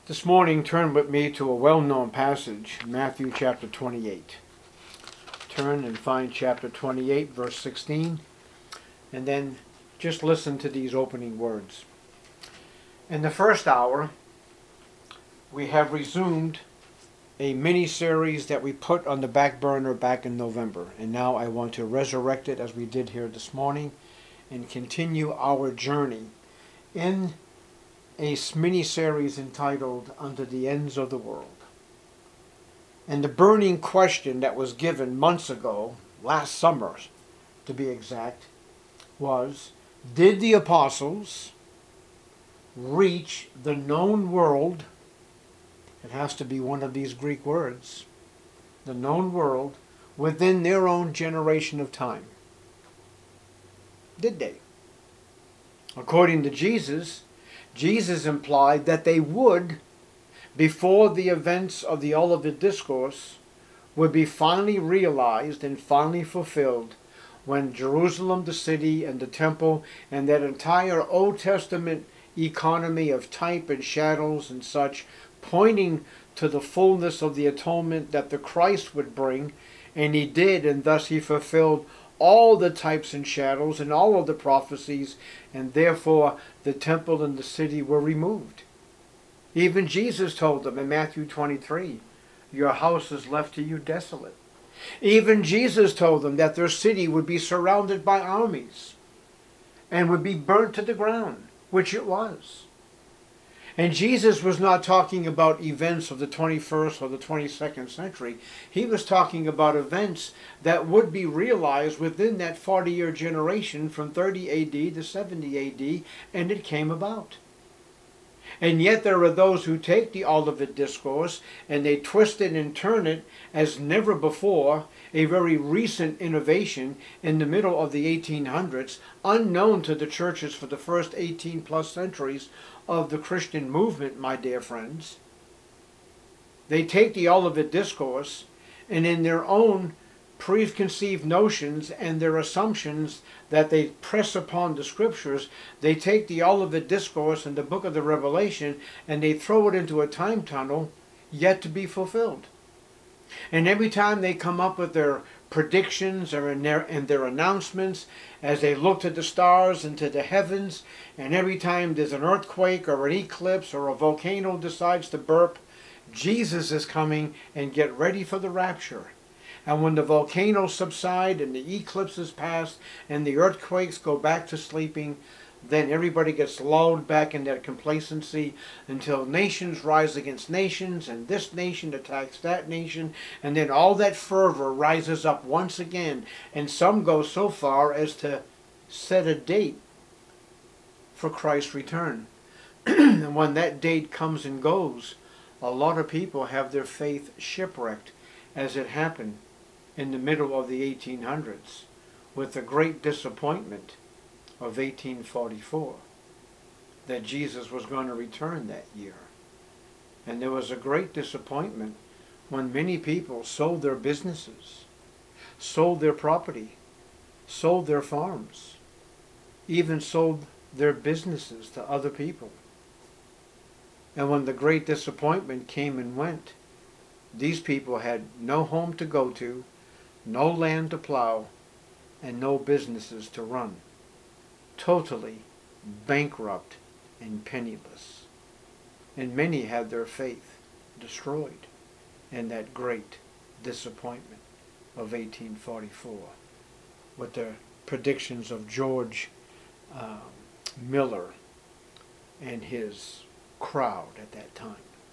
This morning, turn with me to a well-known passage, Matthew chapter 28. Turn and find chapter 28, verse 16, and then just listen to these opening words. In the first hour, we have resumed a mini-series that we put on the back burner back in November, and now I want to resurrect it as we did here this morning and continue our journey in a mini-series entitled Unto the Ends of the World. And the burning question that was given months ago, last summer to be exact, was, did the apostles reach the known world? It has to be one of these Greek words. The known world within their own generation of time. Did they? According to Jesus implied that they would, before the events of the Olivet Discourse would be finally realized and finally fulfilled, when Jerusalem, the city, and the temple, and that entire Old Testament economy of type and shadows and such, pointing to the fullness of the atonement that the Christ would bring, and he did, and thus he fulfilled all the types and shadows and all of the prophecies, and therefore the temple and the city were removed. Even Jesus told them in Matthew 23, your house is left to you desolate. Even Jesus told them that their city would be surrounded by armies and would be burnt to the ground, which it was. And Jesus was not talking about events of the 21st or the 22nd century. He was talking about events that would be realized within that 40-year generation from 30 AD to 70 AD, and it came about. And yet there are those who take the Olivet Discourse and they twist it and turn it as never before, a very recent innovation in the middle of the 1800s, unknown to the churches for the first 18 plus centuries of the Christian movement, my dear friends. They take the Olivet Discourse and in their own preconceived notions and their assumptions that they press upon the scriptures, they take the Olivet Discourse and the book of the Revelation and they throw it into a time tunnel yet to be fulfilled. And every time they come up with their predictions or in their announcements, as they look to the stars and to the heavens, and every time there's an earthquake or an eclipse or a volcano decides to burp, Jesus is coming, and get ready for the rapture. And when the volcanoes subside and the eclipses pass and the earthquakes go back to sleeping, then everybody gets lulled back in their complacency until nations rise against nations and this nation attacks that nation, and then all that fervor rises up once again, and some go so far as to set a date for Christ's return. And when that date comes and goes, a lot of people have their faith shipwrecked, as it happened in the middle of the 1800s with the great disappointment of 1844 that Jesus was going to return that year. And there was a great disappointment when many people sold their businesses, sold their property, sold their farms, even sold their businesses to other people. And when the great disappointment came and went, these people had no home to go to, no land to plow, and no businesses to run. Totally bankrupt and penniless. And many had their faith destroyed in that great disappointment of 1844 with the predictions of George Miller and his crowd at that time.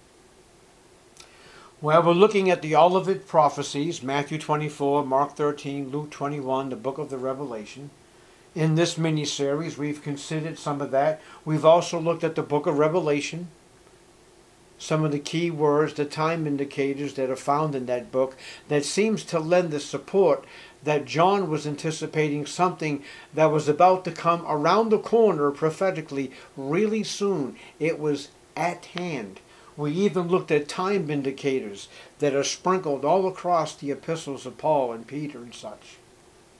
Well, we're looking at the Olivet prophecies, Matthew 24, Mark 13, Luke 21, the book of the Revelation. In this mini-series, we've considered some of that. We've also looked at the book of Revelation, some of the key words, the time indicators that are found in that book that seems to lend the support that John was anticipating something that was about to come around the corner prophetically really soon. It was at hand. We even looked at time indicators that are sprinkled all across the epistles of Paul and Peter and such.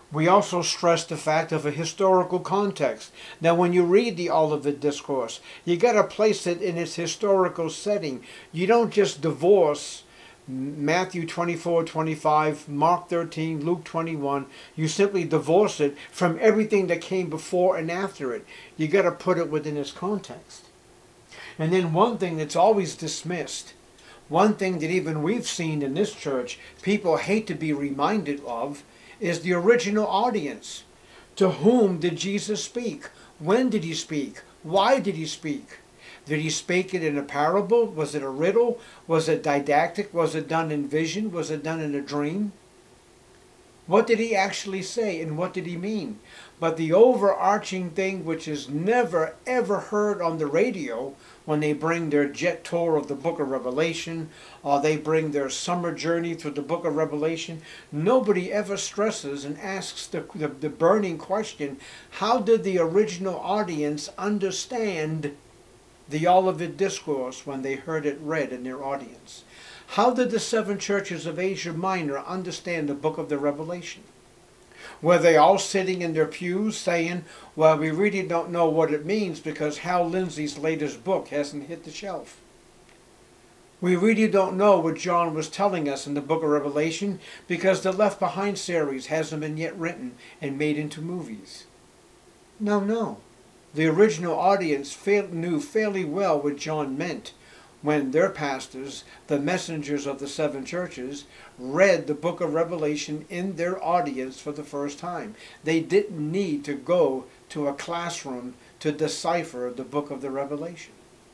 We also stress the fact of a historical context. Now, when you read the Olivet Discourse, you got to place it in its historical setting. You don't just divorce Matthew 24:25, Mark 13, Luke 21. You simply divorce it from everything that came before and after it. You got to put it within its context. And then one thing that's always dismissed, one thing that even we've seen in this church, people hate to be reminded of, is the original audience. To whom did Jesus speak? When did he speak? Why did he speak? Did he speak it in a parable? Was it a riddle? Was it didactic? Was it done in vision? Was it done in a dream? What did he actually say and what did he mean? But the overarching thing, which is never ever heard on the radio when they bring their jet tour of the book of Revelation, or they bring their summer journey through the book of Revelation, nobody ever stresses and asks the burning question, how did the original audience understand the Olivet Discourse when they heard it read in their audience? How did the 7 churches of Asia Minor understand the book of the Revelation? Were they all sitting in their pews saying, well, we really don't know what it means because Hal Lindsey's latest book hasn't hit the shelf? We really don't know what John was telling us in the book of Revelation because the Left Behind series hasn't been yet written and made into movies. No. The original audience knew fairly well what John meant when their pastors, the messengers of the 7 churches, read the book of Revelation in their audience for the first time. They didn't need to go to a classroom to decipher the book of the Revelation.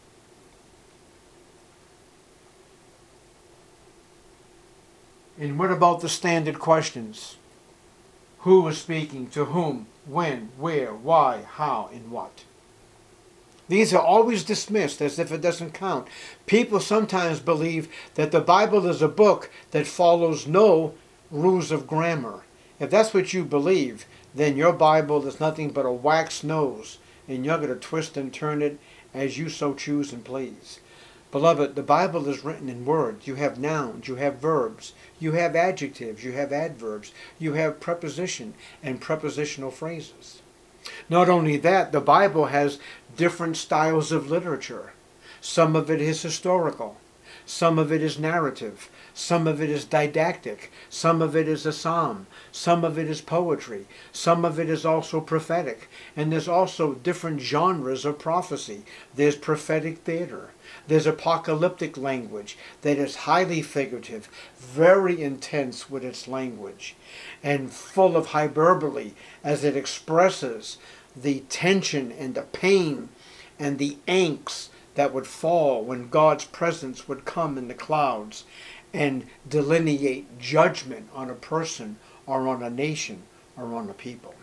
And what about the standard questions? Who was speaking, to whom, when, where, why, how, and what? These are always dismissed as if it doesn't count. People sometimes believe that the Bible is a book that follows no rules of grammar. If that's what you believe, then your Bible is nothing but a wax nose, and you're going to twist and turn it as you so choose and please. Beloved, the Bible is written in words. You have nouns, you have verbs, you have adjectives, you have adverbs, you have preposition and prepositional phrases. Not only that, the Bible has different styles of literature. Some of it is historical. Some of it is narrative. Some of it is didactic. Some of it is a psalm. Some of it is poetry. Some of it is also prophetic. And there's also different genres of prophecy. There's prophetic theater. There's apocalyptic language that is highly figurative, very intense with its language, and full of hyperbole as it expresses the tension and the pain and the angst that would fall when God's presence would come in the clouds and delineate judgment on a person or on a nation or on a people.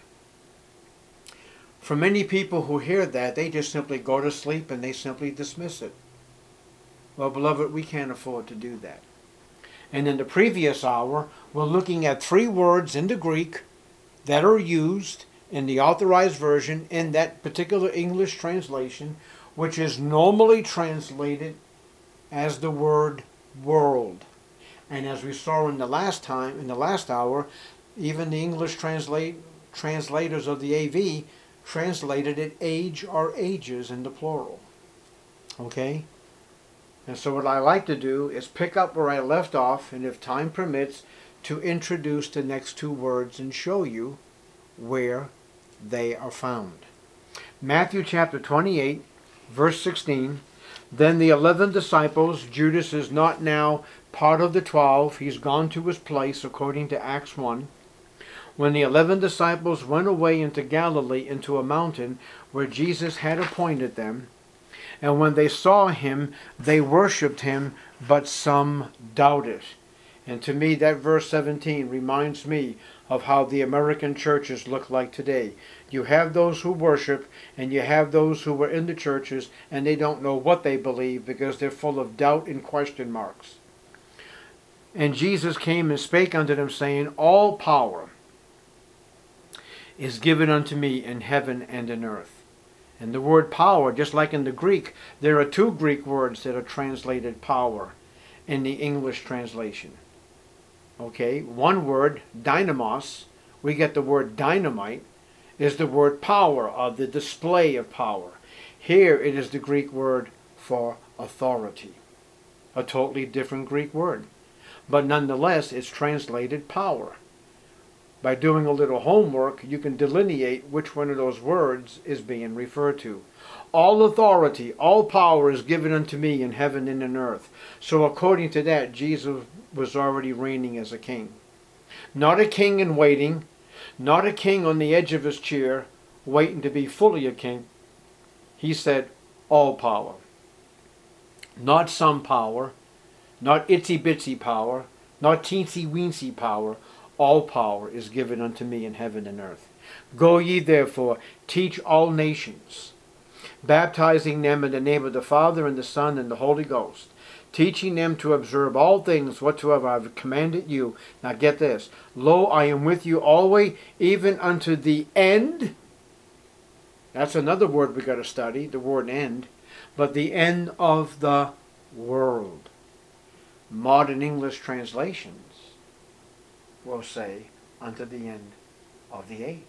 For many people who hear that, they just simply go to sleep and they simply dismiss it. Well, beloved, we can't afford to do that. And in the previous hour, we're looking at 3 words in the Greek that are used in the Authorized Version in that particular English translation, which is normally translated as the word world. And as we saw in the last hour, even the English translators of the AV translated it age or ages in the plural. Okay? And so what I like to do is pick up where I left off, and if time permits, to introduce the next 2 words and show you where they are found. Matthew chapter 28, verse 16. Then the 11 disciples, Judas is not now part of the 12. He's gone to his place according to Acts 1. When the 11 disciples went away into Galilee into a mountain where Jesus had appointed them, and when they saw him, they worshipped him, but some doubted. And to me, that verse 17 reminds me of how the American churches look like today. You have those who worship, and you have those who were in the churches, and they don't know what they believe because they're full of doubt and question marks. And Jesus came and spake unto them, saying, all power is given unto me in heaven and in earth. And the word power, just like in the Greek, there are 2 Greek words that are translated power in the English translation. Okay, one word, dynamos, we get the word dynamite, is the word power, or the display of power. Here it is the Greek word for authority. A totally different Greek word. But nonetheless, it's translated power. By doing a little homework, you can delineate which one of those words is being referred to. All authority, all power is given unto me in heaven and in earth. So according to that, Jesus was already reigning as a king. Not a king in waiting, not a king on the edge of his chair, waiting to be fully a king. He said, all power. Not some power, not itsy-bitsy power, not teensy-weensy power. All power is given unto me in heaven and earth. Go ye therefore, teach all nations, baptizing them in the name of the Father and the Son and the Holy Ghost, teaching them to observe all things whatsoever I have commanded you. Now get this. Lo, I am with you always, even unto the end. That's another word we got to study, the word end. But the end of the world. Modern English translations will say, unto the end of the age.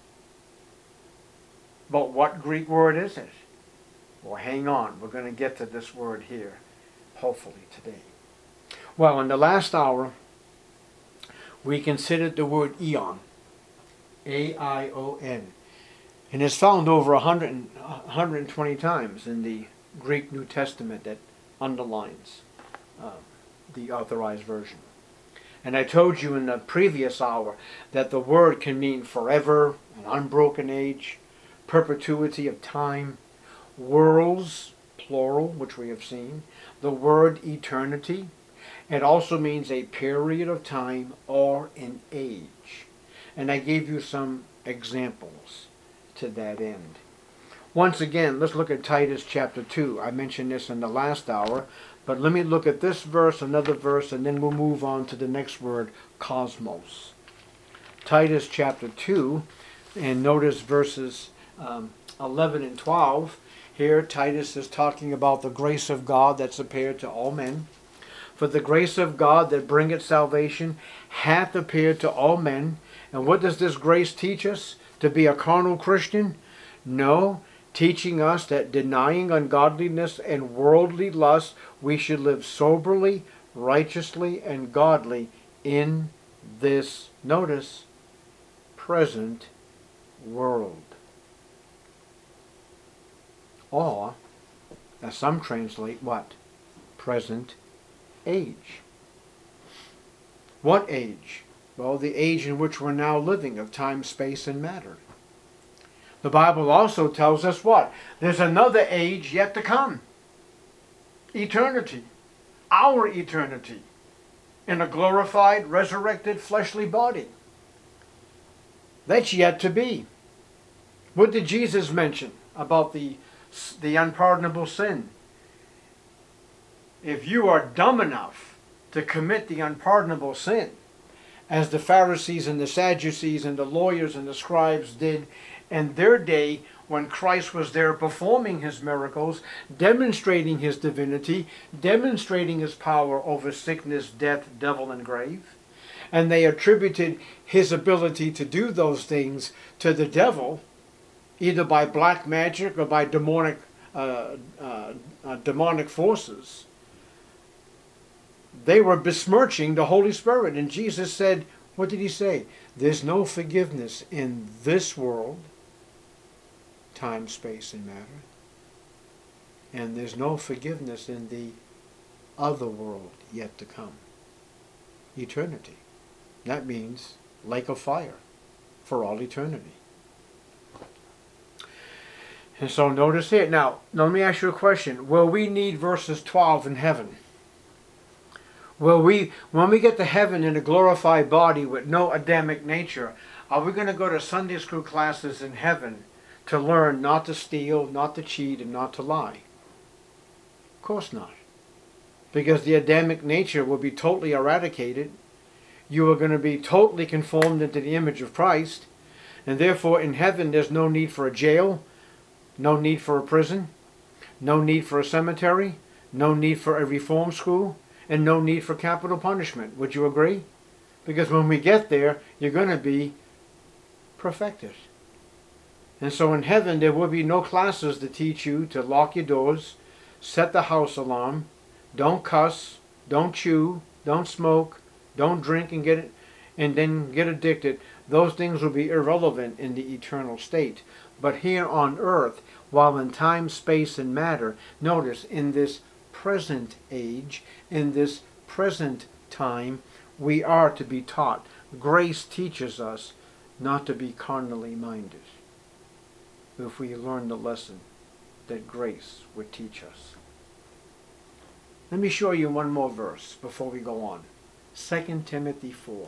But what Greek word is it? Well, hang on. We're going to get to this word here, hopefully today. Well, in the last hour, we considered the word eon. A-I-O-N. And it's found over 120 times in the Greek New Testament that underlines the Authorized Version. And I told you in the previous hour that the word can mean forever, an unbroken age, perpetuity of time, worlds, plural, which we have seen, the word eternity. It also means a period of time or an age. And I gave you some examples to that end. Once again, let's look at Titus chapter 2. I mentioned this in the last hour, but let me look at this verse, another verse, and then we'll move on to the next word, cosmos. Titus chapter 2, and notice verses 11 and 12. Here Titus is talking about the grace of God that's appeared to all men. For the grace of God that bringeth salvation hath appeared to all men. And what does this grace teach us? To be a carnal Christian? No, teaching us that denying ungodliness and worldly lust, we should live soberly, righteously, and godly in this, notice, present world. Or, as some translate, what? Present age. What age? Well, the age in which we're now living, of time, space, and matter. The Bible also tells us what? There's another age yet to come. Eternity. Our eternity. In a glorified, resurrected, fleshly body. That's yet to be. What did Jesus mention about the unpardonable sin? If you are dumb enough to commit the unpardonable sin, as the Pharisees and the Sadducees and the lawyers and the scribes did in their day when Christ was there performing his miracles, demonstrating his divinity, demonstrating his power over sickness, death, devil, and grave. And they attributed his ability to do those things to the devil, either by black magic or by demonic forces. They were besmirching the Holy Spirit. And Jesus said, what did he say? There's no forgiveness in this world, time, space, and matter. And there's no forgiveness in the other world yet to come. Eternity. That means lake of fire for all eternity. And so notice here. Now let me ask you a question. Will we need verses 12 in heaven? When we get to heaven in a glorified body with no Adamic nature, are we going to go to Sunday school classes in heaven to learn not to steal, not to cheat, and not to lie? Of course not. Because the Adamic nature will be totally eradicated. You are going to be totally conformed into the image of Christ. And therefore in heaven there's no need for a jail, no need for a prison, no need for a cemetery, no need for a reform school, and no need for capital punishment. Would you agree? Because when we get there, you're going to be perfected. And so in heaven there will be no classes to teach you to lock your doors, set the house alarm, don't cuss, don't chew, don't smoke, don't drink and then get addicted. Those things will be irrelevant in the eternal state. But here on earth, while in time, space, and matter, notice in this present age, in this present time, we are to be taught. Grace teaches us not to be carnally minded. If we learn the lesson that grace would teach us. Let me show you one more verse before we go on. 2 Timothy 4.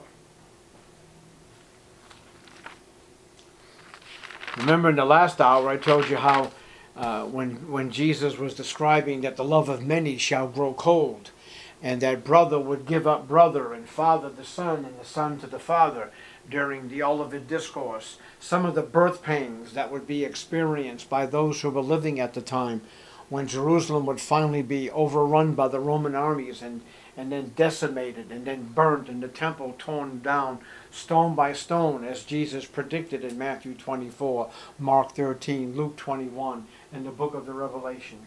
Remember in the last hour I told you how when Jesus was describing that the love of many shall grow cold, and that brother would give up brother, and father the son, and the son to the father during the Olivet Discourse. Some of the birth pangs that would be experienced by those who were living at the time when Jerusalem would finally be overrun by the Roman armies and then decimated and then burnt, and the temple torn down stone by stone, as Jesus predicted in Matthew 24, Mark 13, Luke 21, and the book of the Revelation.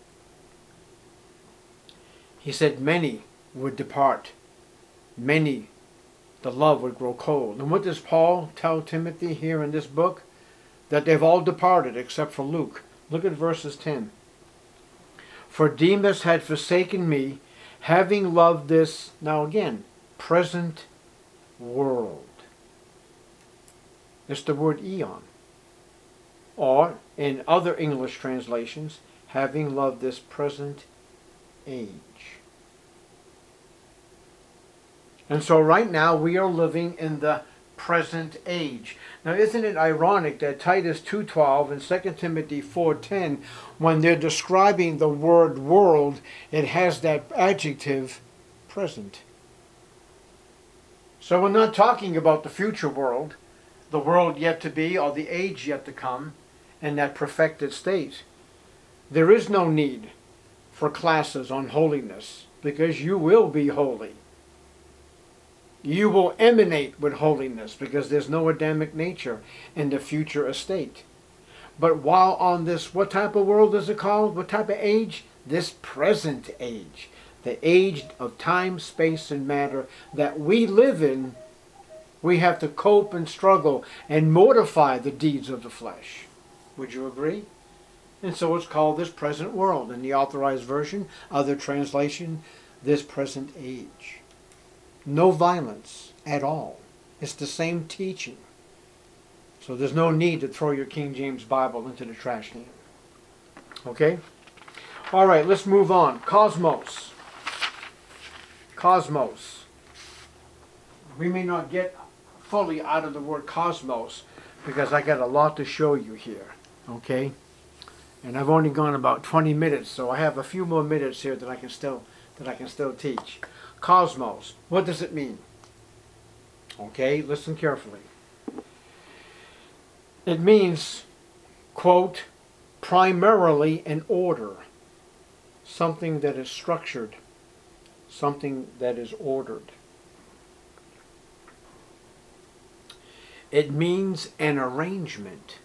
He said many would depart, many the love would grow cold. And what does Paul tell Timothy here in this book? That they've all departed except for Luke. Look at verses 10. For Demas had forsaken me, having loved this, now again, present world. It's the word eon. Or, in other English translations, having loved this present age. And so right now we are living in the present age. Now isn't it ironic that Titus 2:12 and 2 Timothy 4:10, when they're describing the word world, it has that adjective present. So we're not talking about the future world, the world yet to be, or the age yet to come, in that perfected state. There is no need for classes on holiness, because you will be holy. You will emanate with holiness, because there's no Adamic nature in the future estate. But while on this, what type of world is it called? What type of age? This present age. The age of time, space, and matter that we live in, we have to cope and struggle and mortify the deeds of the flesh. Would you agree? And so it's called this present world. In the Authorized Version, other translation, this present age. No violence at all. It's the same teaching. So there's no need to throw your King James Bible into the trash can. Okay? All right, let's move on. Cosmos. Cosmos. We may not get fully out of the word cosmos because I got a lot to show you here. Okay? And I've only gone about 20 minutes, so I have a few more minutes here that I can still teach. Cosmos. What does it mean? Okay, listen carefully. It means, quote, primarily an order. Something that is structured. Something that is ordered. It means an arrangement.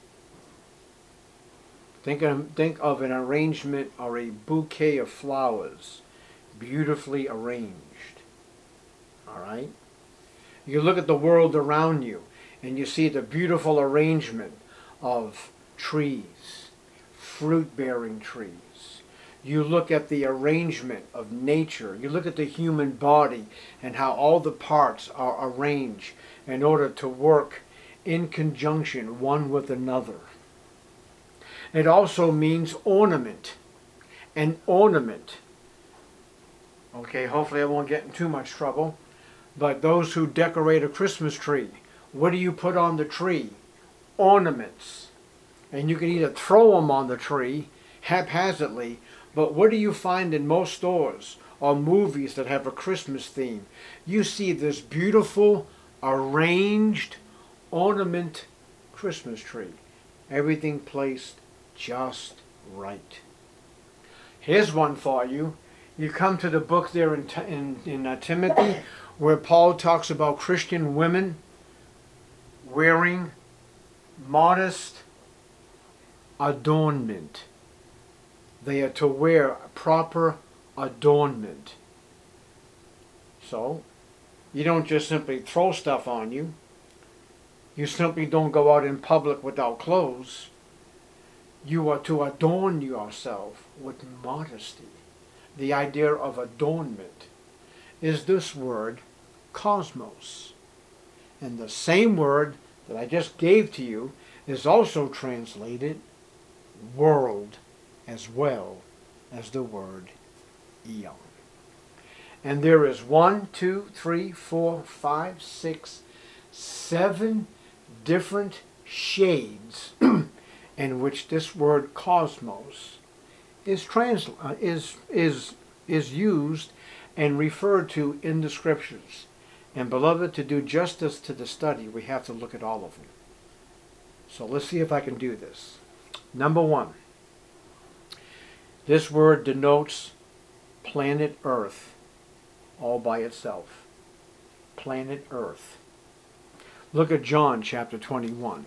Think of an arrangement or a bouquet of flowers, beautifully arranged. All right? You look at the world around you and you see the beautiful arrangement of trees, fruit-bearing trees. You look at the arrangement of nature. You look at the human body and how all the parts are arranged in order to work in conjunction one with another. It also means ornament. An ornament. Okay, hopefully I won't get in too much trouble. But those who decorate a Christmas tree, what do you put on the tree? Ornaments. And you can either throw them on the tree haphazardly, but what do you find in most stores or movies that have a Christmas theme? You see this beautiful, arranged ornament Christmas tree. Everything placed just right. Here's one for you. You come to the book there in Timothy, where Paul talks about Christian women wearing modest adornment. They are to wear proper adornment. So, you don't just simply throw stuff on you. You simply don't go out in public without clothes. You are to adorn yourself with modesty. The idea of adornment is this word, cosmos. And the same word that I just gave to you is also translated world as well as the word eon. And there is 1, 2, 3, 4, 5, 6, 7 different shades in which this word cosmos is used and referred to in the scriptures. And beloved, to do justice to the study, we have to look at all of them. So let's see if I can do this. Number 1. This word denotes planet Earth all by itself. Planet Earth. Look at John chapter 21.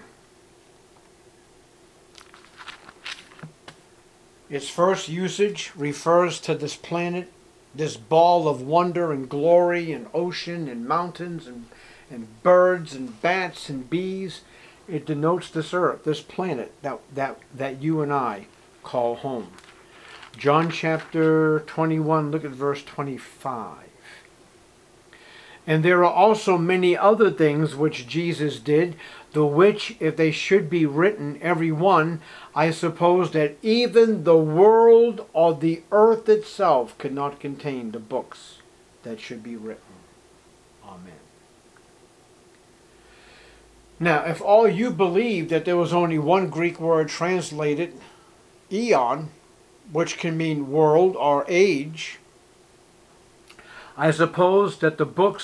Its first usage refers to this planet, this ball of wonder and glory and ocean and mountains and birds and bats and bees. It denotes this earth, this planet that you and I call home. John chapter 21, look at verse 25. And there are also many other things which Jesus did, the which, if they should be written, every one, I suppose that even the world or the earth itself could not contain the books that should be written. Amen. Now, if all you believe that there was only one Greek word translated, eon, which can mean world or age, I suppose that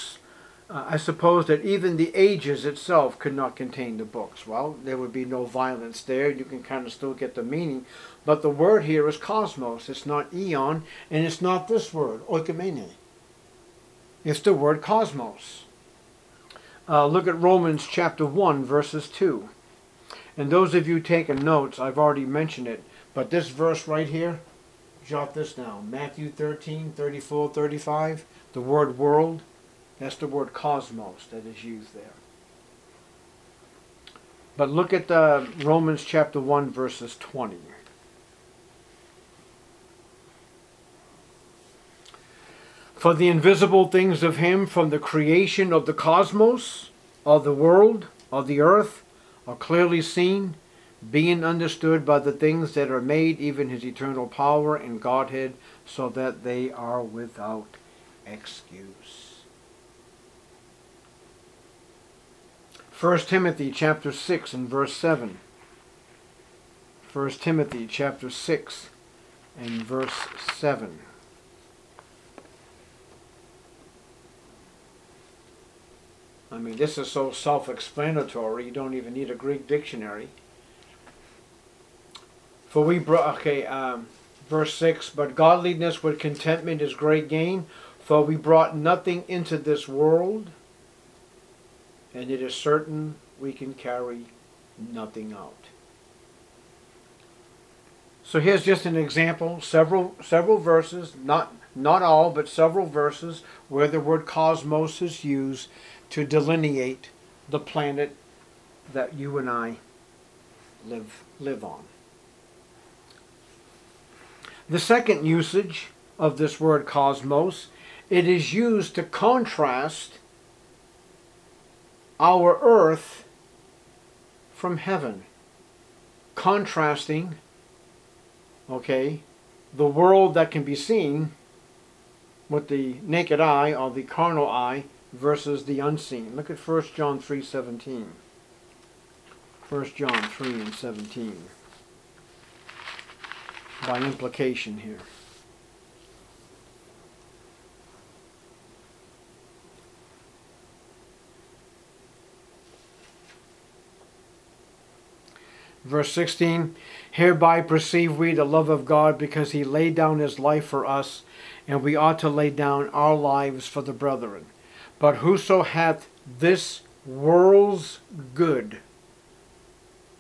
even the ages itself could not contain the books. Well, there would be no violence there. You can kind of still get the meaning. But the word here is cosmos. It's not eon, and it's not this word, oikomene. It's the word cosmos. Look at Romans chapter 1, verses 2. And those of you taking notes, I've already mentioned it, but this verse right here, jot this down. Matthew 13, 34, 35. The word world, that's the word cosmos that is used there. But look at Romans chapter 1, verses 20. For the invisible things of him from the creation of the cosmos, of the world, of the earth, are clearly seen, being understood by the things that are made, even his eternal power and Godhead, so that they are without excuse. 1 Timothy chapter 6 and verse 7. 1 Timothy chapter 6 and verse 7. I mean, this is so self-explanatory, you don't even need a Greek dictionary. For we brought, verse 6, but godliness with contentment is great gain, for we brought nothing into this world, and it is certain we can carry nothing out. So here's just an example, several verses, not all, but several verses where the word cosmos is used to delineate the planet that you and I live on. The second usage of this word cosmos, it is used to contrast our earth from heaven. Contrasting, the world that can be seen with the naked eye or the carnal eye versus the unseen. Look at 1 John 3:17. 1 John 3 and 17. By implication here. Verse 16, hereby perceive we the love of God, because he laid down his life for us, and we ought to lay down our lives for the brethren. But whoso hath this world's good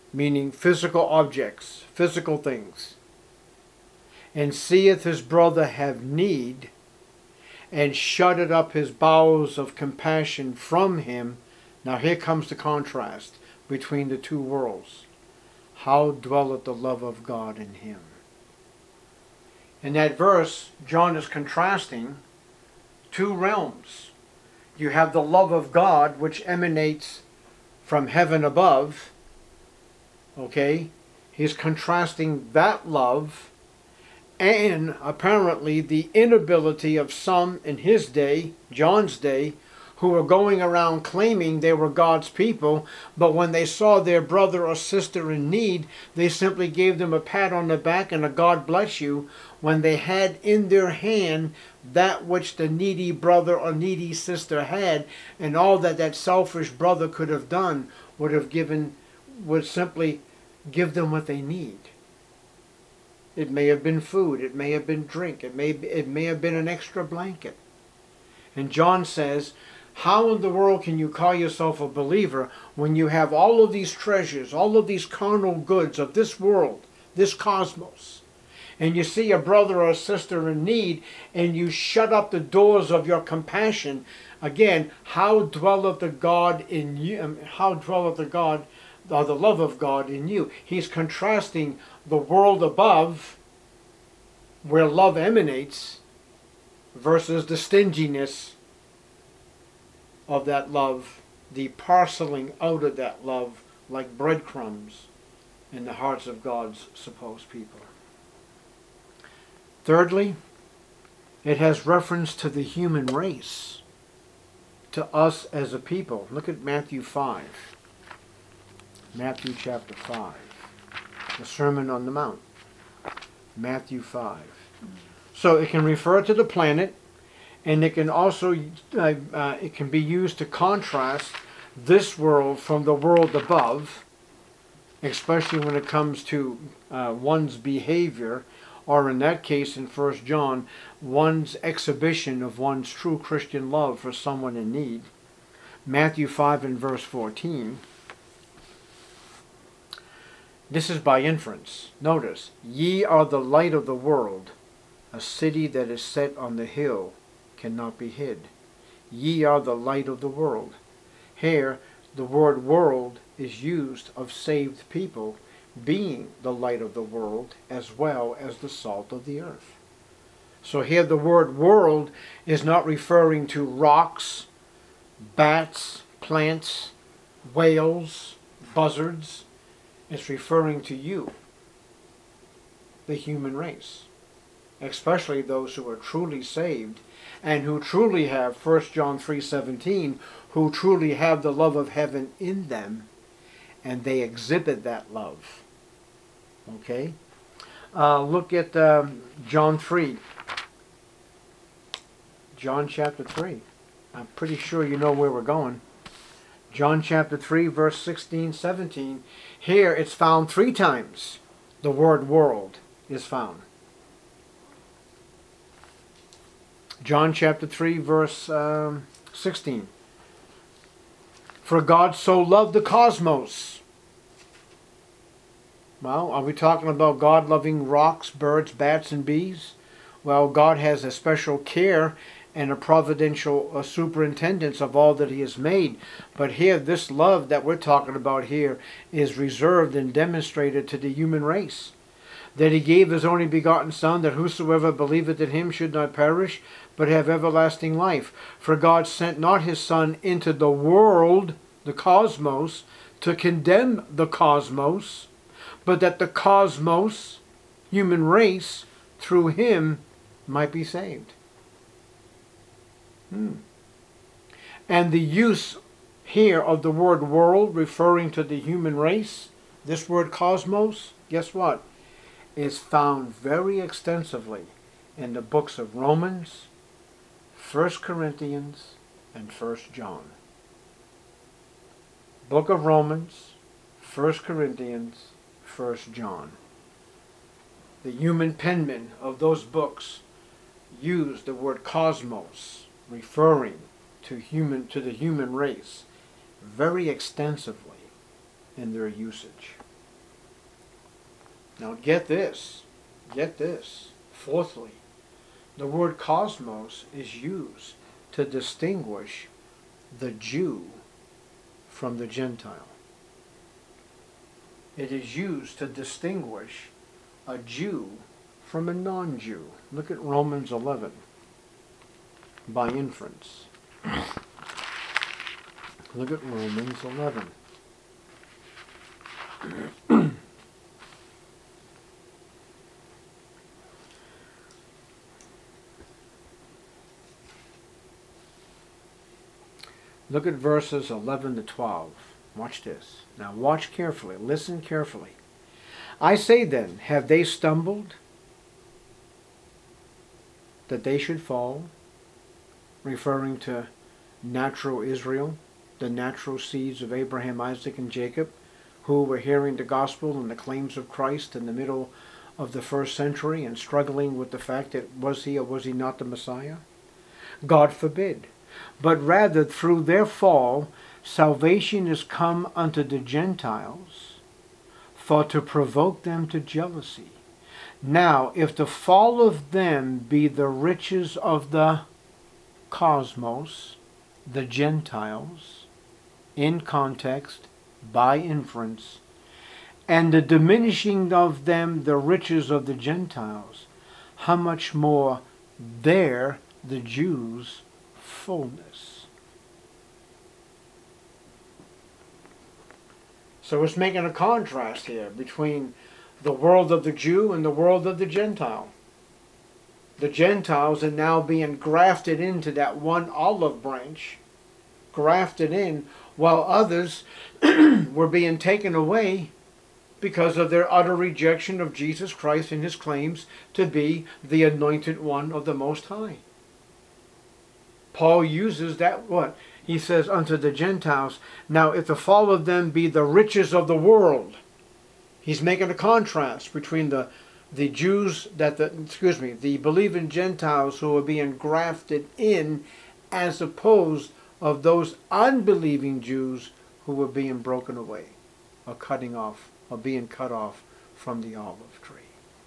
meaning physical objects, physical things, and seeth his brother have need, and shutteth up his bowels of compassion from him. Now here comes the contrast between the two worlds. How dwelleth the love of God in him? In that verse, John is contrasting two realms. You have the love of God, which emanates from heaven above. Okay? He's contrasting that love and apparently the inability of some in his day, John's day, who were going around claiming they were God's people, but when they saw their brother or sister in need, they simply gave them a pat on the back and a God bless you, when they had in their hand that which the needy brother or needy sister had, and all that that selfish brother could have done would simply give them what they need. It may have been food, it may have been drink, it may have been an extra blanket. And John says, how in the world can you call yourself a believer when you have all of these treasures, all of these carnal goods of this world, this cosmos, and you see a brother or a sister in need, and you shut up the doors of your compassion? Again, how dwelleth the God in you? How dwelleth the God, or the love of God in you? He's contrasting the world above, where love emanates, versus the stinginess of that love, the parceling out of that love like breadcrumbs in the hearts of God's supposed people. Thirdly, it has reference to the human race, to us as a people. Look at Matthew 5. Matthew chapter 5. The Sermon on the Mount. Matthew 5. So it can refer to the planet, and it can also it can be used to contrast this world from the world above, especially when it comes to one's behavior, or in that case in 1 John, one's exhibition of one's true Christian love for someone in need. Matthew 5 and verse 14. This is by inference. Notice, ye are the light of the world. A city that is set on the hill cannot be hid. Ye are the light of the world. Here, the word world is used of saved people being the light of the world as well as the salt of the earth. So here the word world is not referring to rocks, bats, plants, whales, buzzards. It's referring to you, the human race, especially those who are truly saved and who truly have 1 John 3:17, who truly have the love of heaven in them, and they exhibit that love. Okay? Look at John 3. John chapter 3. I'm pretty sure you know where we're going. John chapter 3, verse 16, 17. Here it's found 3 times. The word world is found. John chapter 3, verse 16. For God so loved the cosmos. Well, are we talking about God loving rocks, birds, bats, and bees? Well, God has a special care and a providential superintendence of all that he has made. But here, this love that we're talking about here is reserved and demonstrated to the human race. That he gave his only begotten Son, that whosoever believeth in him should not perish, but have everlasting life. For God sent not his Son into the world, the cosmos, to condemn the cosmos, but that the cosmos, human race, through him might be saved. And the use here of the word world referring to the human race, this word cosmos, guess what? Is found very extensively in the books of Romans, 1 Corinthians, and 1 John. Book of Romans, 1 Corinthians, 1 John. The human penmen of those books use the word cosmos, referring to the human race, very extensively in their usage. Now get this. Get this. Fourthly, the word cosmos is used to distinguish the Jew from the Gentile. It is used to distinguish a Jew from a non-Jew. Look at Romans 11, by inference. Look at Romans 11. Look at verses 11 to 12. Watch this. Now watch carefully. Listen carefully. I say then, have they stumbled that they should fall? Referring to natural Israel, the natural seeds of Abraham, Isaac, and Jacob, who were hearing the gospel and the claims of Christ in the middle of the first century and struggling with the fact that was he or was he not the Messiah? God forbid. But rather through their fall, salvation is come unto the Gentiles, for to provoke them to jealousy. Now, if the fall of them be the riches of the cosmos, the Gentiles, in context, by inference, and the diminishing of them the riches of the Gentiles, how much more there the Jews' fullness. So it's making a contrast here between the world of the Jew and the world of the Gentile. The Gentiles are now being grafted into that one olive branch, grafted in, while others were being taken away because of their utter rejection of Jesus Christ and his claims to be the anointed one of the Most High. Paul uses that what? He says unto the Gentiles, now if the fall of them be the riches of the world, he's making a contrast between the Jews the believing Gentiles who are being grafted in, as opposed of those unbelieving Jews who were being broken away, or being cut off from the olive tree.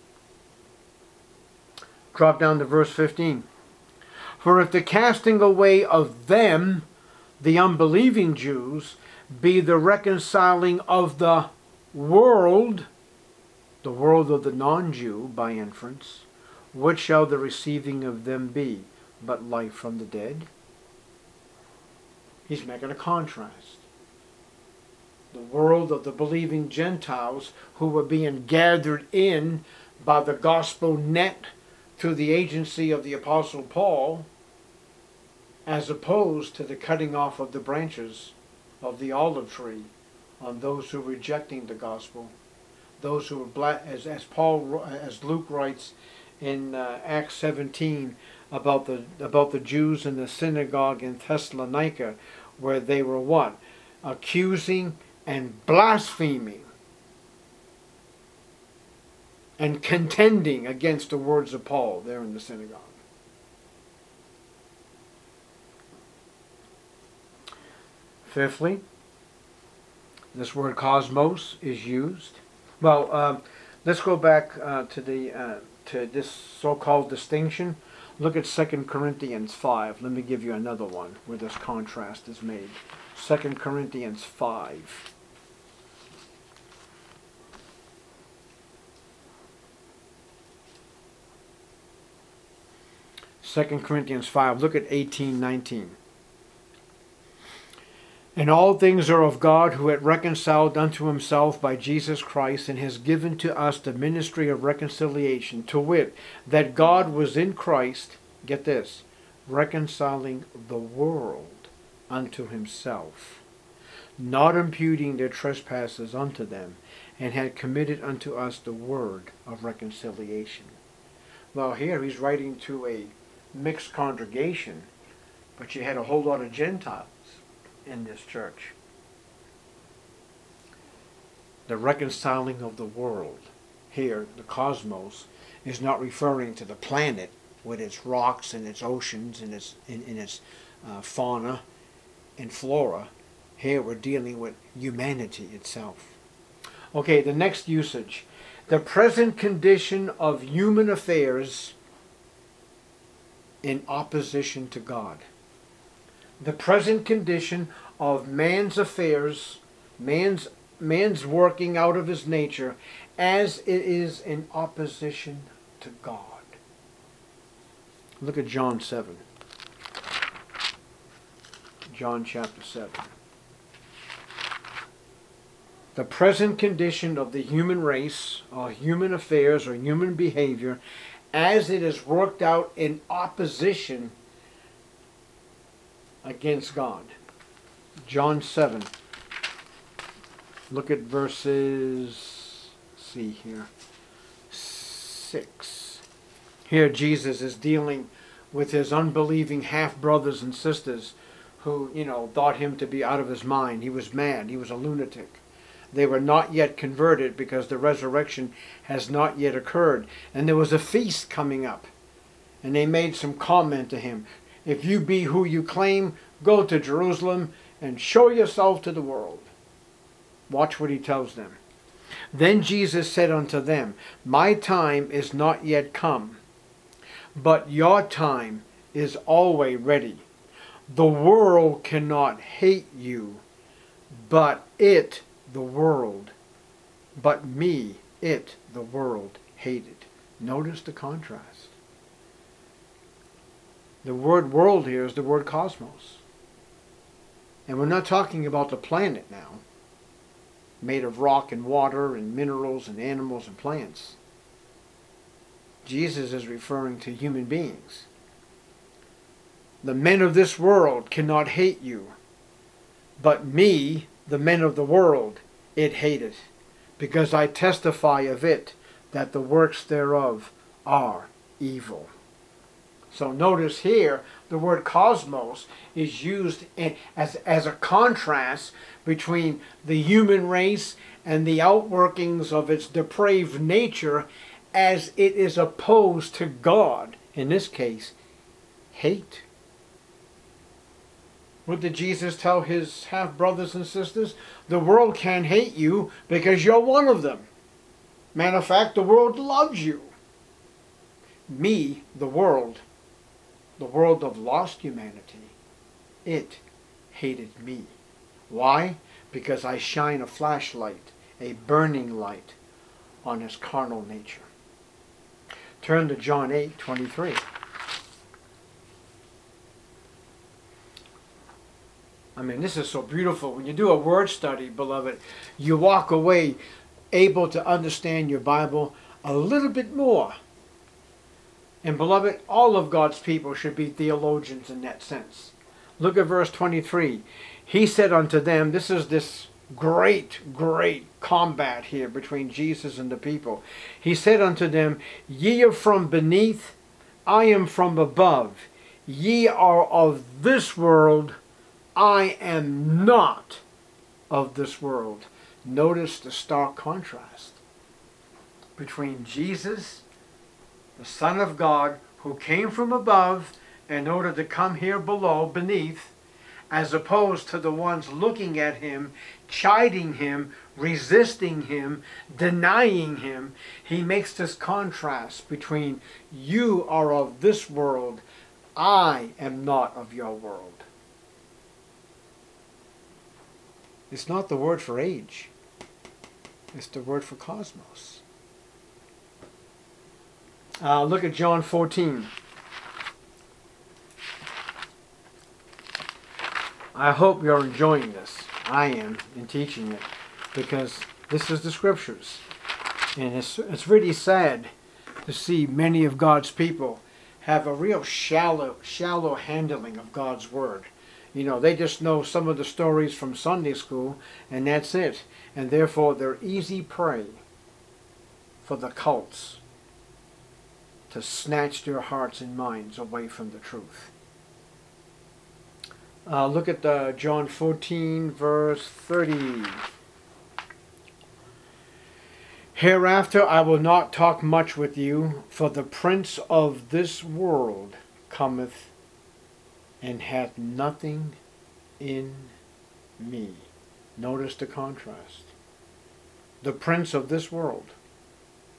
Drop down to verse 15. For if the casting away of them, the unbelieving Jews, be the reconciling of the world of the non-Jew, by inference, what shall the receiving of them be but life from the dead? He's making a contrast. The world of the believing Gentiles who were being gathered in by the gospel net through the agency of the Apostle Paul, as opposed to the cutting off of the branches of the olive tree on those who are rejecting the gospel, those who are as Luke writes in Acts 17 about the Jews in the synagogue in Thessalonica, where they were what? Accusing and blaspheming and contending against the words of Paul there in the synagogue. Fifthly, this word cosmos is used. Well, let's go back to this so-called distinction. Look at 2 Corinthians 5. Let me give you another one where this contrast is made. 2 Corinthians 5. Second Corinthians 5. Look at 18:19. And all things are of God, who hath reconciled unto himself by Jesus Christ, and has given to us the ministry of reconciliation, to wit, that God was in Christ, get this, reconciling the world unto himself, not imputing their trespasses unto them, and had committed unto us the word of reconciliation. Well, here he's writing to a mixed congregation, but you had a whole lot of Gentiles in this church. The reconciling of the world here, the cosmos, is not referring to the planet with its rocks and its oceans and its fauna and flora. Here we're dealing with humanity itself. Okay, the next usage. the present condition of human affairs in opposition to God. The present condition of man's affairs, man's working out of his nature, as it is in opposition to God. Look at John 7. John chapter 7. The present condition of the human race, or human affairs, or human behavior, as it is worked out in opposition against God. John 7. Look at verses, see here, 6. Here Jesus is dealing with his unbelieving half-brothers and sisters who, thought him to be out of his mind. He was mad. He was a lunatic. They were not yet converted because the resurrection has not yet occurred. And there was a feast coming up. And they made some comment to him. If you be who you claim, go to Jerusalem and show yourself to the world. Watch what he tells them. Then Jesus said unto them, my time is not yet come, but your time is always ready. The world cannot hate you, but the world hated. Notice the contrast. The word world here is the word cosmos. And we're not talking about the planet now, made of rock and water and minerals and animals and plants. Jesus is referring to human beings. The men of this world cannot hate you, but me, the men of the world, it hateth, because I testify of it that the works thereof are evil. So notice here, the word cosmos is used as a contrast between the human race and the outworkings of its depraved nature, as it is opposed to God, in this case, hate. What did Jesus tell his half-brothers and sisters? The world can't hate you because you're one of them. Matter of fact, the world loves you. Me, the world of lost humanity, it hated me. Why? Because I shine a flashlight, a burning light, on his carnal nature. Turn to John 8:23. I mean, this is so beautiful. When you do a word study, beloved, you walk away able to understand your Bible a little bit more. And beloved, all of God's people should be theologians in that sense. Look at verse 23. He said unto them, this is this great combat here between Jesus and the people. He said unto them, ye are from beneath, I am from above. Ye are of this world, I am not of this world. Notice the stark contrast between Jesus, the Son of God, who came from above in order to come here below, beneath, as opposed to the ones looking at him, chiding him, resisting him, denying him. He makes this contrast between you are of this world, I am not of your world. It's not the word for age. It's the word for cosmos. Look at John 14. I hope you're enjoying this. I am, in teaching it, because this is the scriptures. And it's really sad to see many of God's people have a real shallow handling of God's word. They just know some of the stories from Sunday school, and that's it. And therefore, they're easy prey for the cults to snatch their hearts and minds away from the truth. Look at John 14, verse 30. Hereafter I will not talk much with you, for the prince of this world cometh and hath nothing in me. Notice the contrast. The prince of this world.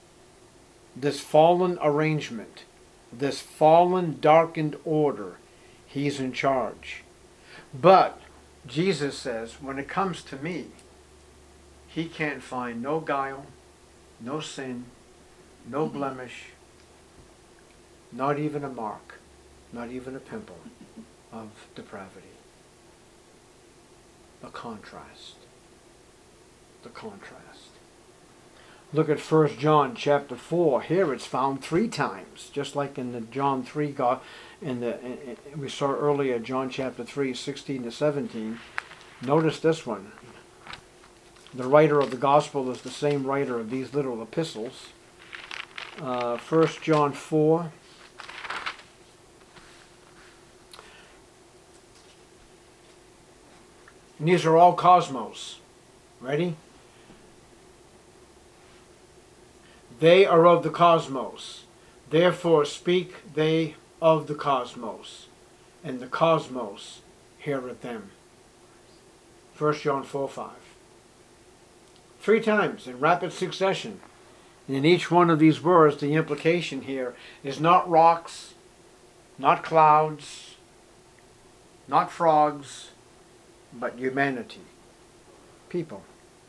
this fallen arrangement, this fallen darkened order, he's in charge. But Jesus says, when it comes to me, he can't find no guile, no sin, no blemish, not even a mark, not even a pimple of depravity. The contrast. The contrast. Look at 1 John chapter 4. Here it's found 3 times, just like in the John 3, we saw earlier, John chapter 3, 16 to 17. Notice this one. The writer of the gospel is the same writer of these little epistles. 1 John 4. And these are all cosmos. Ready? They are of the cosmos. Therefore speak they of the cosmos. And the cosmos heareth them. 1 John 4:5. 3 times in rapid succession. And in each one of these words, the implication here is not rocks, not clouds, not frogs, but humanity, people.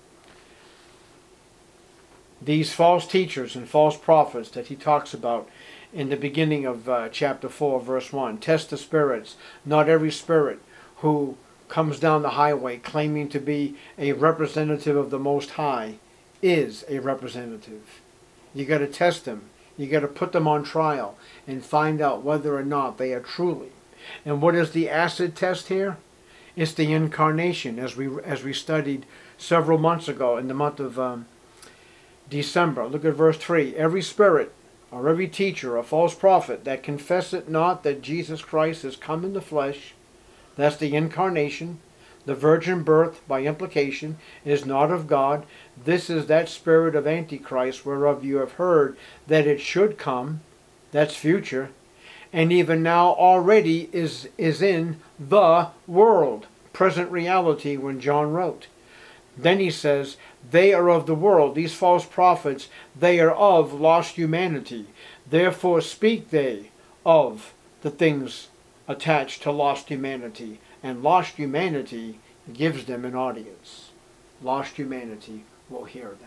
These false teachers and false prophets that he talks about in the beginning of chapter 4, verse 1. Test the spirits. Not every spirit who comes down the highway claiming to be a representative of the Most High is a representative. You got to test them. You got to put them on trial and find out whether or not they are truly. And what is the acid test here? It's the incarnation, as we studied several months ago in the month of December. Look at verse 3. Every spirit or every teacher or false prophet that confesseth not that Jesus Christ is come in the flesh, that's the incarnation, the virgin birth by implication, is not of God. This is that spirit of Antichrist whereof you have heard that it should come. That's future. And even now already is in the world. Present reality when John wrote. Then he says, they are of the world. These false prophets, they are of lost humanity. Therefore speak they of the things attached to lost humanity. And lost humanity gives them an audience. Lost humanity will hear them.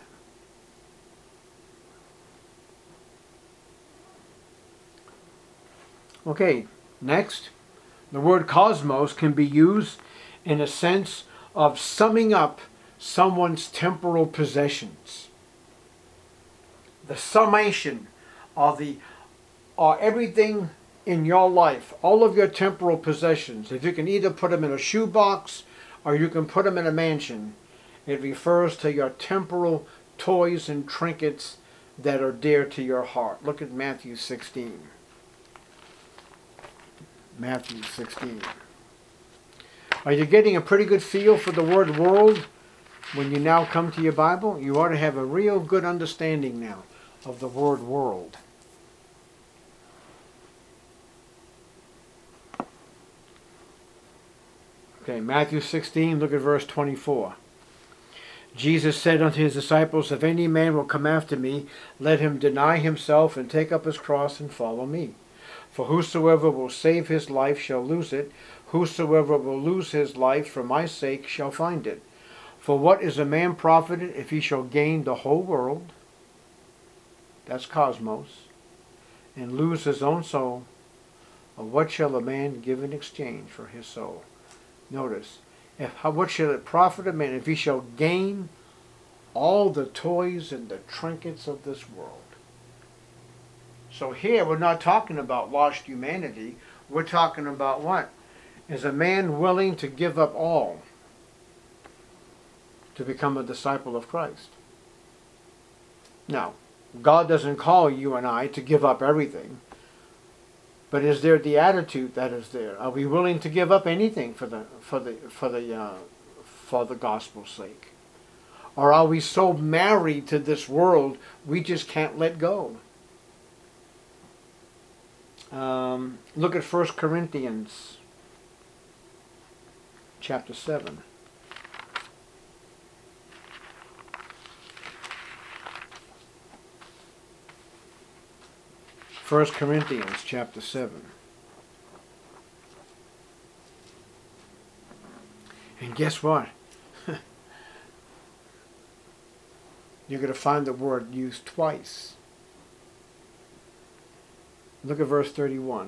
Okay, next. The word cosmos can be used in a sense of summing up someone's temporal possessions. The summation of everything in your life, all of your temporal possessions. If you can either put them in a shoebox or you can put them in a mansion, it refers to your temporal toys and trinkets that are dear to your heart. Look at Matthew 16. Matthew 16. Are you getting a pretty good feel for the word world when you now come to your Bible? You ought to have a real good understanding now of the word world. Okay, Matthew 16, look at verse 24. Jesus said unto his disciples, if any man will come after me, let him deny himself and take up his cross and follow me. For whosoever will save his life shall lose it. Whosoever will lose his life for my sake shall find it. For what is a man profited if he shall gain the whole world? That's cosmos. And lose his own soul? Or what shall a man give in exchange for his soul? Notice, what shall it profit a man if he shall gain all the toys and the trinkets of this world? So here we're not talking about lost humanity. We're talking about what? Is a man willing to give up all to become a disciple of Christ? Now, God doesn't call you and I to give up everything. But is there the attitude that is there? Are we willing to give up anything for the gospel's sake? Or are we so married to this world we just can't let go? Look at 1 Corinthians chapter 7. 1 Corinthians chapter 7. And guess what? You're going to find the word used twice. Look at verse 31.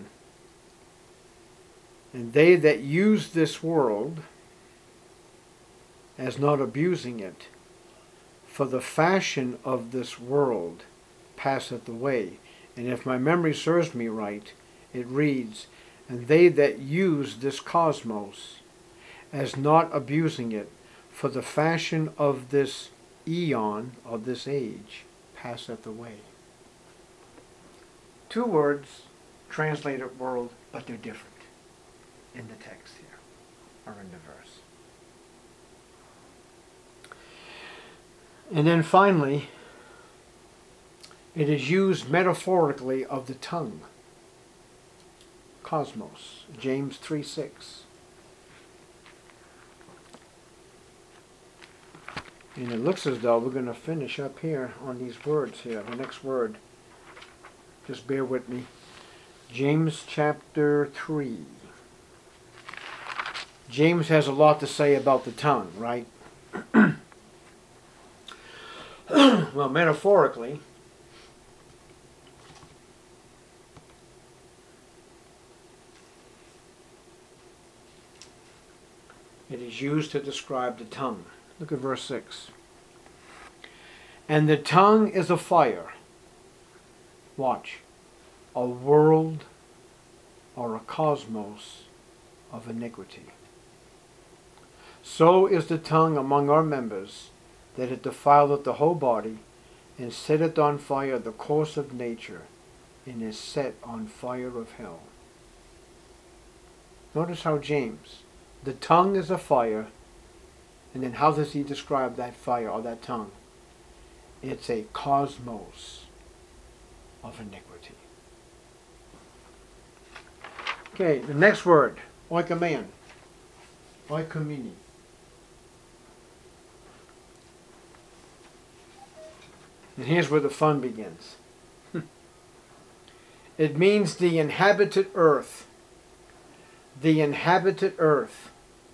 And they that use this world as not abusing it, for the fashion of this world passeth away. And if my memory serves me right, it reads, and they that use this cosmos as not abusing it, for the fashion of this eon, of this age, passeth away. Two words translated world, but they're different in the text here, or in the verse. And then finally, it is used metaphorically of the tongue. Cosmos, James 3:6. And it looks as though we're going to finish up here on these words here. The next word, just bear with me. James chapter 3. James has a lot to say about the tongue, right? Well, metaphorically, it is used to describe the tongue. Look at verse 6. And the tongue is a fire. Watch. A world or a cosmos of iniquity. So is the tongue among our members, that it defileth the whole body, and setteth on fire the course of nature, and is set on fire of hell. Notice how James, the tongue is a fire, and then how does he describe that fire or that tongue? It's a cosmos of iniquity. Okay, the next word, oikomen, oikomene. And here's where the fun begins. It means the inhabited earth. The inhabited earth.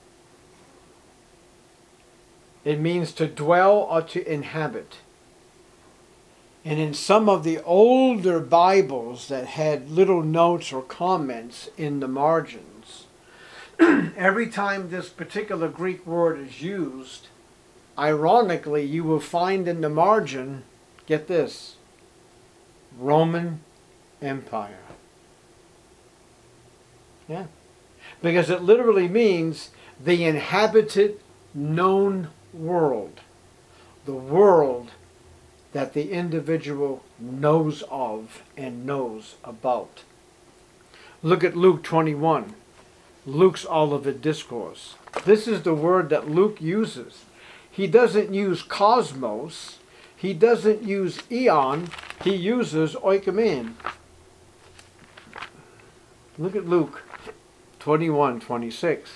It means to dwell or to inhabit. And in some of the older Bibles that had little notes or comments in the margins, every time this particular Greek word is used, ironically, you will find in the margin, get this, Roman Empire. Yeah. Because it literally means the inhabited, known world. The world that the individual knows of and knows about. Look at Luke 21. Luke's Olivet Discourse. This is the word that Luke uses. He doesn't use cosmos. He doesn't use eon. He uses oikomen. Look at Luke 21:26.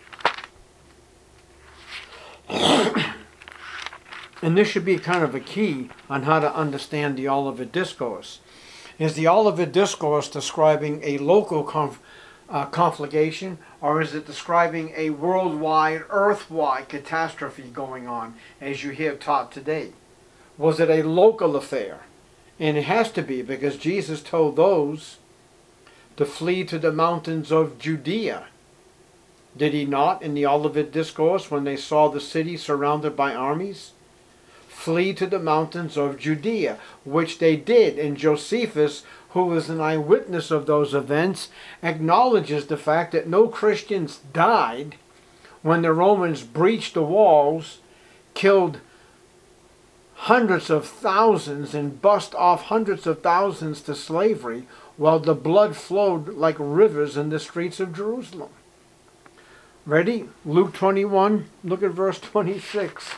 And this should be kind of a key on how to understand the Olivet Discourse. Is the Olivet Discourse describing a local conflagration, or is it describing a worldwide, earthwide catastrophe going on, as you hear taught today? Was it a local affair? And it has to be, because Jesus told those to flee to the mountains of Judea. Did he not in the Olivet Discourse when they saw the city surrounded by armies? Flee to the mountains of Judea, which they did. And Josephus, who was an eyewitness of those events, acknowledges the fact that no Christians died when the Romans breached the walls, killed hundreds of thousands, and bust off hundreds of thousands to slavery, while the blood flowed like rivers in the streets of Jerusalem. Ready? Luke 21, look at verse 26.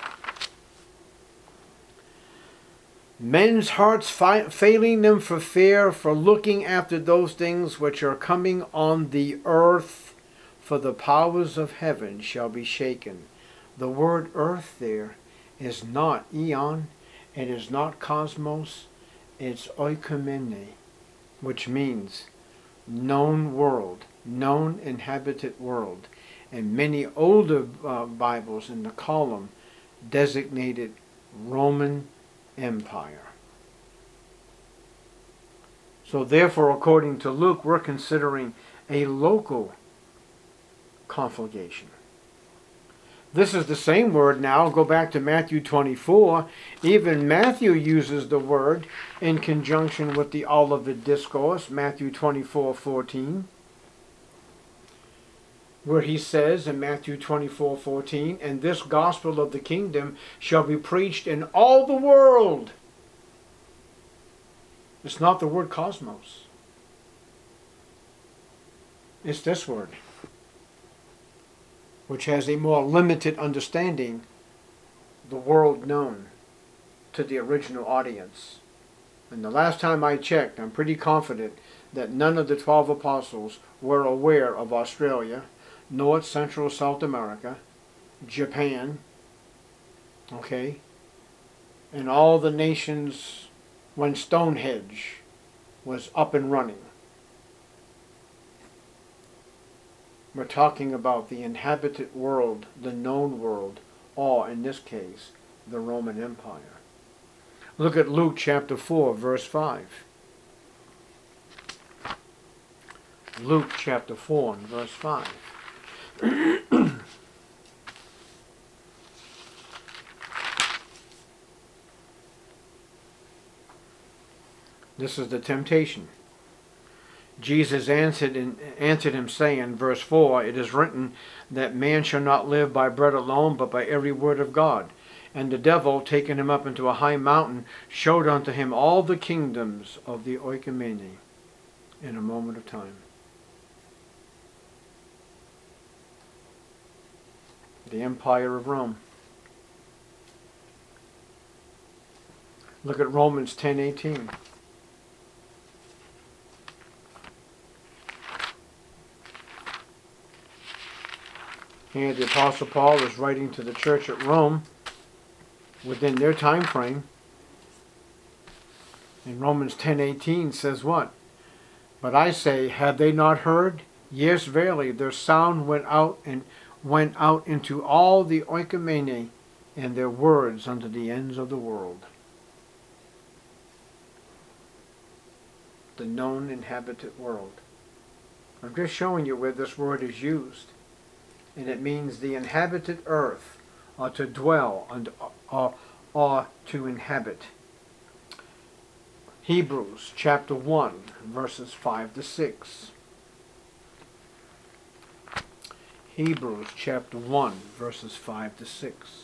Men's hearts failing them for fear, for looking after those things which are coming on the earth, for the powers of heaven shall be shaken. The word earth there is not eon, it is not cosmos, it's oikomene. which means known world, known inhabited world. And many older Bibles in the column designated Roman Empire. So therefore, according to Luke, we're considering a local conflagration. This is the same word now. Go back to Matthew 24. Even Matthew uses the word in conjunction with the Olivet Discourse, Matthew 24:14, where he says in Matthew 24:14, "And this gospel of the kingdom shall be preached in all the world." It's not the word cosmos. It's this word, which has a more limited understanding, the world known to the original audience. And the last time I checked, I'm pretty confident that none of the 12 apostles were aware of Australia, North, Central, South America, Japan, okay, and all the nations when Stonehenge was up and running. We're talking about the inhabited world, the known world, or in this case, the Roman Empire. Look at Luke chapter 4, verse 5. Luke chapter 4 and verse 5. This is the temptation. Jesus answered him, saying, verse 4, "It is written that man shall not live by bread alone, but by every word of God. And the devil, taking him up into a high mountain, showed unto him all the kingdoms of the Oikoumene in a moment of time." The Empire of Rome. Look at Romans 10:18. Here the Apostle Paul is writing to the church at Rome within their time frame. And Romans 10:18 says what? "But I say, have they not heard? Yes, verily, their sound went out into all the Oikoumene, and their words unto the ends of the world." The known inhabited world. I'm just showing you where this word is used. And it means the inhabited earth, or to dwell, or to inhabit. Hebrews chapter 1, verses 5 to 6. Hebrews chapter 1, verses 5 to 6.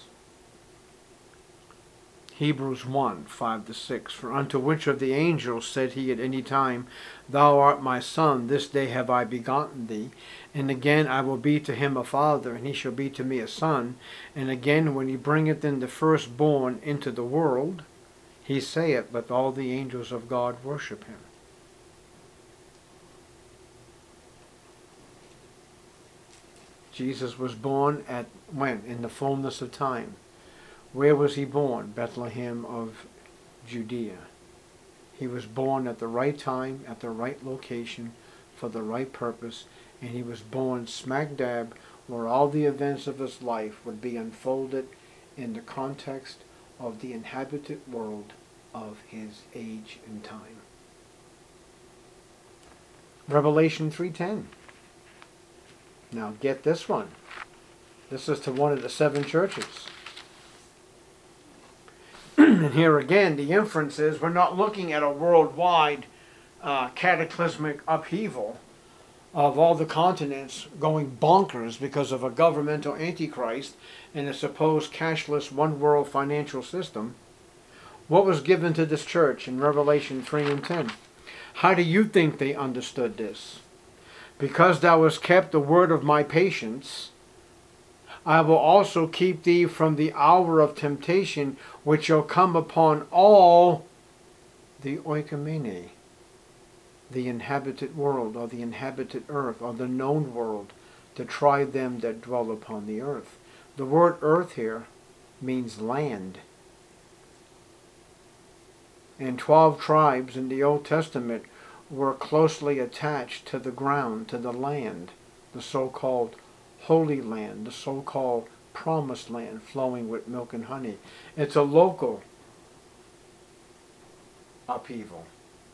Hebrews 1, 5 to 6. "For unto which of the angels said he at any time, Thou art my son, this day have I begotten thee? And again, I will be to him a father, and he shall be to me a son. And again, when he bringeth in the firstborn into the world, he saith, Let all the angels of God worship him." Jesus was born at when? In the fullness of time. Where was he born? Bethlehem of Judea. He was born at the right time, at the right location, for the right purpose, and he was born smack dab where all the events of his life would be unfolded in the context of the inhabited world of his age and time. Revelation 3:10. Now get this one. This is to one of the 7 churches. And here again, the inference is we're not looking at a worldwide cataclysmic upheaval of all the continents going bonkers because of a governmental antichrist and a supposed cashless one-world financial system. What was given to this church in Revelation 3 and 10? How do you think they understood this? "Because thou hast kept the word of my patience, I will also keep thee from the hour of temptation which shall come upon all the Oikoumene," the inhabited world, or the inhabited earth, or the known world, to try them that dwell upon the earth. The word earth here means land. And 12 tribes in the Old Testament were closely attached to the ground, to the land, the so-called Holy Land, the so-called Promised Land flowing with milk and honey. It's a local upheaval.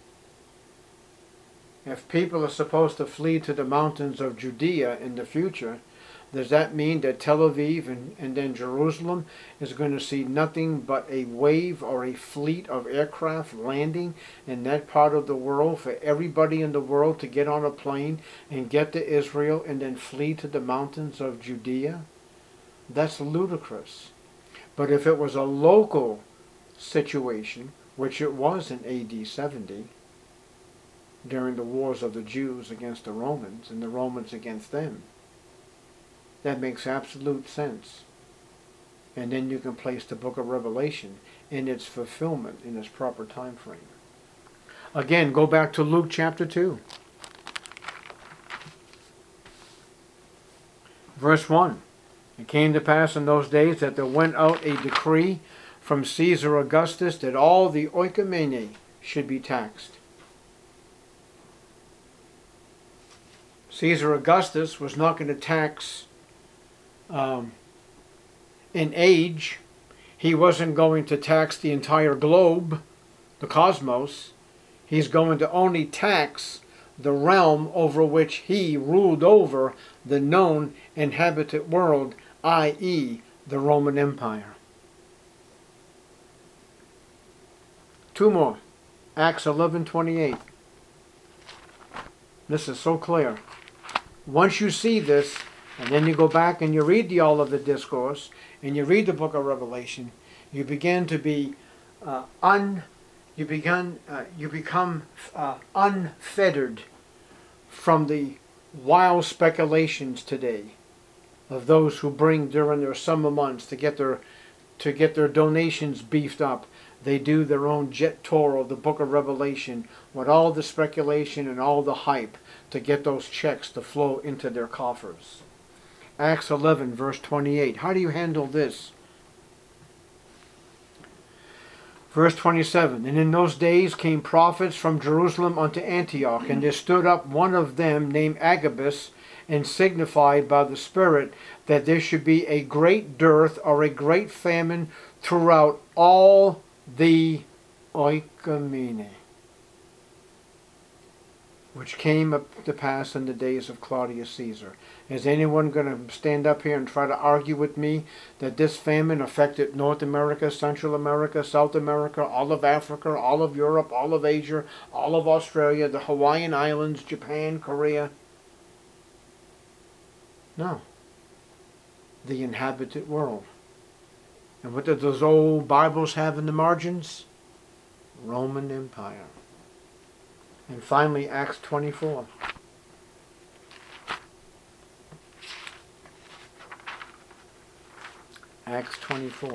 If people are supposed to flee to the mountains of Judea in the future, does that mean that Tel Aviv and then Jerusalem is going to see nothing but a wave or a fleet of aircraft landing in that part of the world for everybody in the world to get on a plane and get to Israel and then flee to the mountains of Judea? That's ludicrous. But if it was a local situation, which it was in AD 70, during the wars of the Jews against the Romans and the Romans against them, that makes absolute sense. And then you can place the book of Revelation in its fulfillment in its proper time frame. Again, go back to Luke chapter 2. Verse 1. It came to pass in those days that there went out a decree from Caesar Augustus that all the oikomene should be taxed. Caesar Augustus was not going to tax in age. He wasn't going to tax the entire globe, the cosmos. He's going to only tax the realm over which he ruled over the known inhabited world, i.e. the Roman Empire. Two more. Acts 11:28. This is so clear. Once you see this, and then you go back and you read the Olivet Discourse, and you read the book of Revelation, you begin to be you become unfettered from the wild speculations today of those who bring during their summer months to get their donations beefed up. They do their own jet tour of the book of Revelation with all the speculation and all the hype to get those checks to flow into their coffers. Acts 11 verse 28. How do you handle this? Verse 27. And in those days came prophets from Jerusalem unto Antioch, and there stood up one of them named Agabus, and signified by the Spirit that there should be a great dearth or a great famine throughout all the oikomene, which came up to pass in the days of Claudius Caesar. Is anyone going to stand up here and try to argue with me that this famine affected North America, Central America, South America, all of Africa, all of Europe, all of Asia, all of Australia, the Hawaiian Islands, Japan, Korea? No. The inhabited world. And what do those old Bibles have in the margins? Roman Empire. And finally, Acts 24. Acts 24.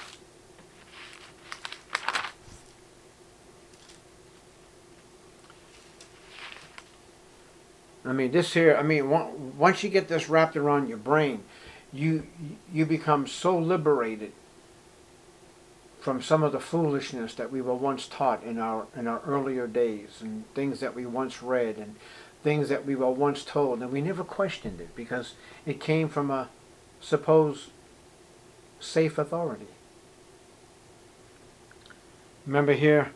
Once you get this wrapped around your brain, you become so liberated from some of the foolishness that we were once taught in our earlier days, and things that we once read, and things that we were once told, and we never questioned it because it came from a supposed safe authority. Remember here,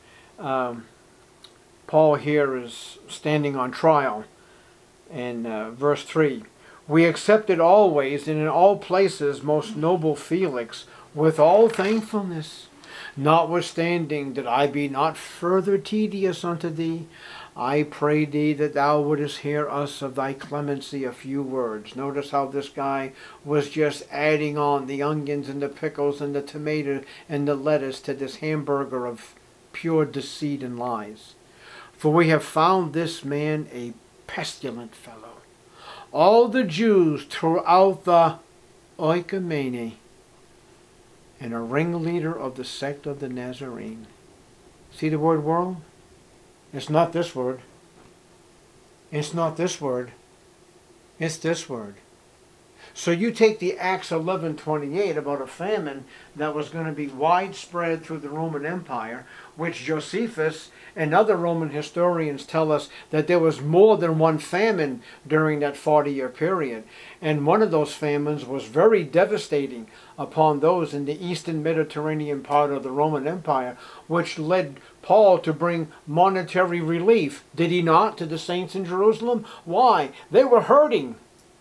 Paul here is standing on trial in verse 3. We accepted always and in all places, most noble Felix, with all thankfulness, notwithstanding that I be not further tedious unto thee, I pray thee that thou wouldest hear us of thy clemency a few words. Notice how this guy was just adding on the onions and the pickles and the tomato and the lettuce to this hamburger of pure deceit and lies. For we have found this man a pestilent fellow. All the Jews throughout the oikomene, and a ringleader of the sect of the Nazarene. See the word world? It's not this word. It's not this word. It's this word. So you take the Acts 11:28 about a famine that was going to be widespread through the Roman Empire, which Josephus And other Roman historians tell us that there was more than one famine during that 40-year period. And one of those famines was very devastating upon those in the eastern Mediterranean part of the Roman Empire, which led Paul to bring monetary relief, did he not, to the saints in Jerusalem? Why? They were hurting.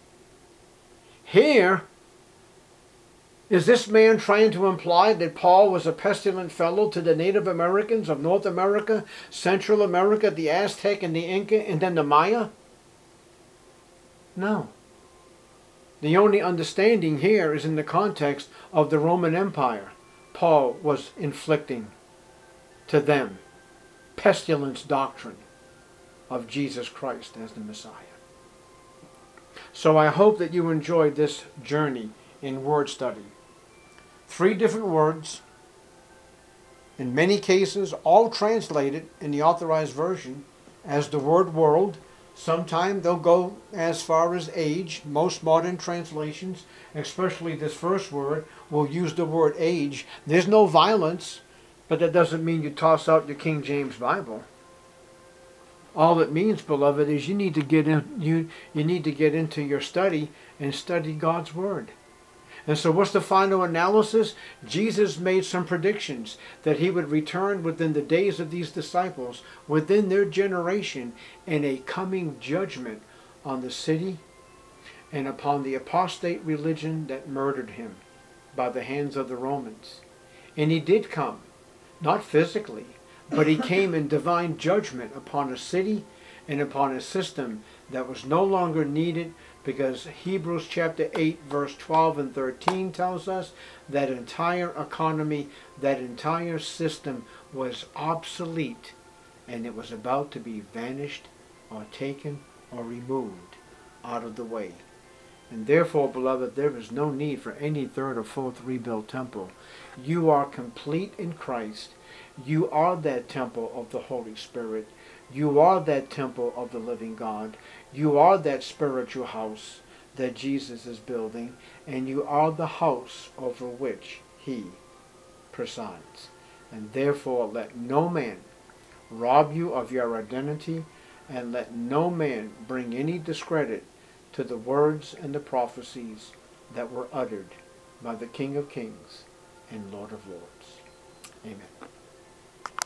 Here, is this man trying to imply that Paul was a pestilent fellow to the Native Americans of North America, Central America, the Aztec and the Inca, and then the Maya? No. The only understanding here is in the context of the Roman Empire. Paul was inflicting to them pestilence doctrine of Jesus Christ as the Messiah. So I hope that you enjoyed this journey in word study. 3 different words, in many cases all translated in the Authorized Version as the word world. Sometimes they'll go as far as age. Most modern translations, especially this first word, will use the word age. There's no violence, but that doesn't mean you toss out your King James Bible. All it means, beloved, is you need to get into your study and study God's Word. And so what's the final analysis? Jesus made some predictions that he would return within the days of these disciples, within their generation, in a coming judgment on the city and upon the apostate religion that murdered him by the hands of the Romans. And he did come, not physically, but he came in divine judgment upon a city and upon a system that was no longer needed, because Hebrews chapter 8 verse 12 and 13 tells us that entire economy, that entire system was obsolete, and it was about to be vanished or taken or removed out of the way. And therefore, beloved, there is no need for any third or fourth rebuilt temple. You are complete in Christ. You are that temple of the Holy Spirit. You are that temple of the living God. You are that spiritual house that Jesus is building, and you are the house over which he presides. And therefore let no man rob you of your identity, and let no man bring any discredit to the words and the prophecies that were uttered by the King of Kings and Lord of Lords. Amen.